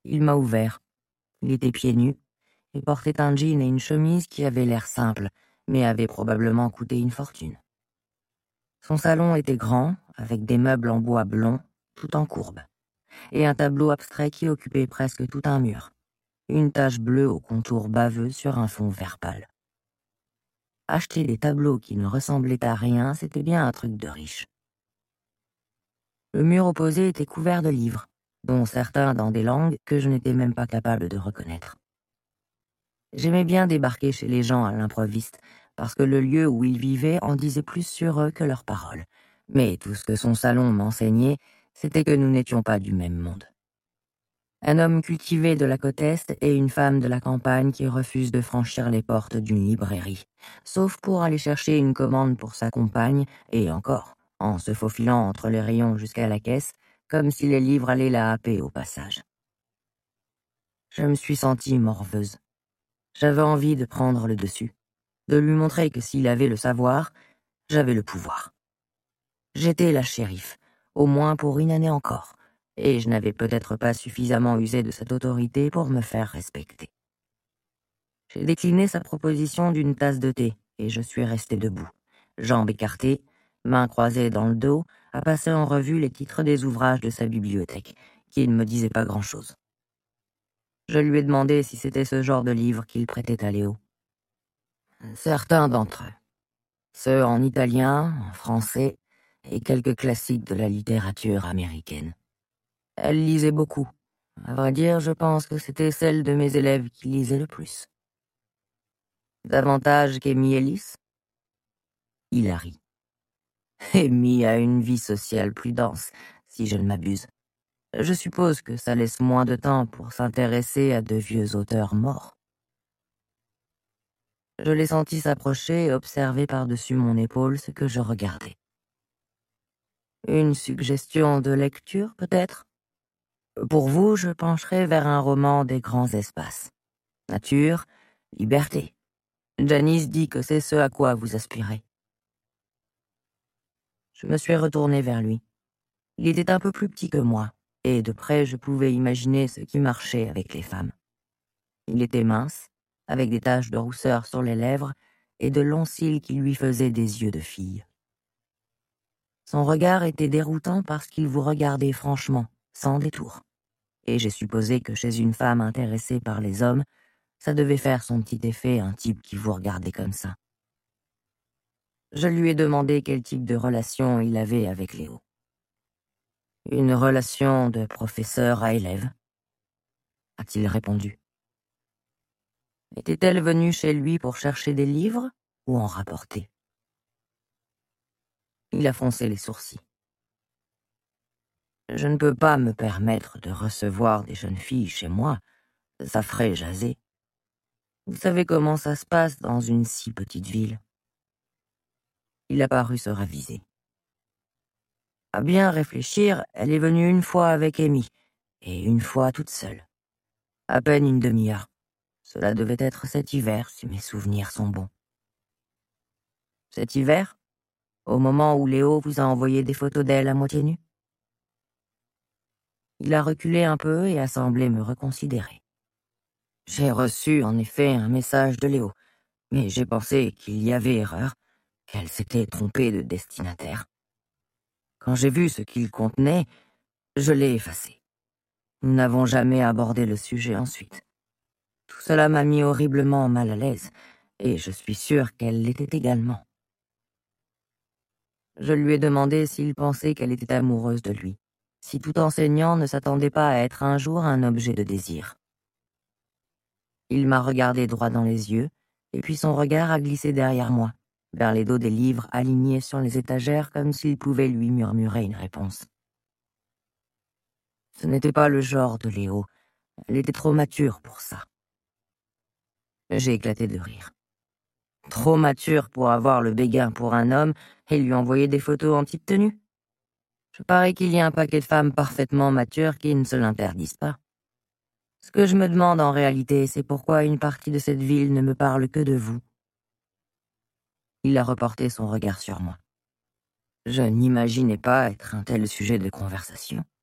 Il m'a ouvert. Il était pieds nus et portait un jean et une chemise qui avaient l'air simples, mais avaient probablement coûté une fortune. Son salon était grand, avec des meubles en bois blond, tout en courbe, et un tableau abstrait qui occupait presque tout un mur. Une tache bleue au contour baveux sur un fond vert pâle. Acheter des tableaux qui ne ressemblaient à rien, c'était bien un truc de riche. Le mur opposé était couvert de livres, dont certains dans des langues que je n'étais même pas capable de reconnaître. J'aimais bien débarquer chez les gens à l'improviste, parce que le lieu où ils vivaient en disait plus sur eux que leurs paroles. Mais tout ce que son salon m'enseignait, c'était que nous n'étions pas du même monde. Un homme cultivé de la côte Est et une femme de la campagne qui refuse de franchir les portes d'une librairie, sauf pour aller chercher une commande pour sa compagne, et encore, en se faufilant entre les rayons jusqu'à la caisse, comme si les livres allaient la happer au passage. Je me suis sentie morveuse. J'avais envie de prendre le dessus, de lui montrer que s'il avait le savoir, j'avais le pouvoir. J'étais la shérif, au moins pour une année encore, et je n'avais peut-être pas suffisamment usé de cette autorité pour me faire respecter. J'ai décliné sa proposition d'une tasse de thé, et je suis resté debout, jambes écartées, mains croisées dans le dos, à passer en revue les titres des ouvrages de sa bibliothèque, qui ne me disaient pas grand-chose. Je lui ai demandé si c'était ce genre de livre qu'il prêtait à Léo. Certains d'entre eux. Ceux en italien, en français, et quelques classiques de la littérature américaine. Elle lisait beaucoup. À vrai dire, je pense que c'était celle de mes élèves qui lisait le plus. Davantage qu'Amy Ellis? Il a ri. Amy a une vie sociale plus dense, si je ne m'abuse. Je suppose que ça laisse moins de temps pour s'intéresser à de vieux auteurs morts. Je l'ai senti s'approcher et observer par-dessus mon épaule ce que je regardais. Une suggestion de lecture, peut-être? Pour vous, je pencherai vers un roman des grands espaces. Nature, liberté. Janice dit que c'est ce à quoi vous aspirez. Je me suis retourné vers lui. Il était un peu plus petit que moi, et de près je pouvais imaginer ce qui marchait avec les femmes. Il était mince, avec des taches de rousseur sur les lèvres et de longs cils qui lui faisaient des yeux de fille. Son regard était déroutant parce qu'il vous regardait franchement, sans détour. Et j'ai supposé que chez une femme intéressée par les hommes, ça devait faire son petit effet un type qui vous regardait comme ça. Je lui ai demandé quel type de relation il avait avec Léo. Une relation de professeur à élève, a-t-il répondu. Était-elle venue chez lui pour chercher des livres ou en rapporter? Il a froncé les sourcils. Je ne peux pas me permettre de recevoir des jeunes filles chez moi, ça ferait jaser. Vous savez comment ça se passe dans une si petite ville. Il a paru se raviser. À bien réfléchir, elle est venue une fois avec Amy, et une fois toute seule. À peine une demi-heure. Cela devait être cet hiver, si mes souvenirs sont bons. Cet hiver? Au moment où Léo vous a envoyé des photos d'elle à moitié nue? Il a reculé un peu et a semblé me reconsidérer. J'ai reçu, en effet, un message de Léo, mais j'ai pensé qu'il y avait erreur, qu'elle s'était trompée de destinataire. Quand j'ai vu ce qu'il contenait, je l'ai effacé. Nous n'avons jamais abordé le sujet ensuite. Tout cela m'a mis horriblement mal à l'aise, et je suis sûre qu'elle l'était également. Je lui ai demandé s'il pensait qu'elle était amoureuse de lui, si tout enseignant ne s'attendait pas à être un jour un objet de désir. Il m'a regardé droit dans les yeux, et puis son regard a glissé derrière moi, vers les dos des livres alignés sur les étagères comme s'il pouvait lui murmurer une réponse. Ce n'était pas le genre de Léo, elle était trop mature pour ça. J'ai éclaté de rire. Trop mature pour avoir le béguin pour un homme et lui envoyer des photos en petite tenue. Je parie qu'il y a un paquet de femmes parfaitement matures qui ne se l'interdisent pas. Ce que je me demande en réalité, c'est pourquoi une partie de cette ville ne me parle que de vous. Il a reporté son regard sur moi. Je n'imaginais pas être un tel sujet de conversation.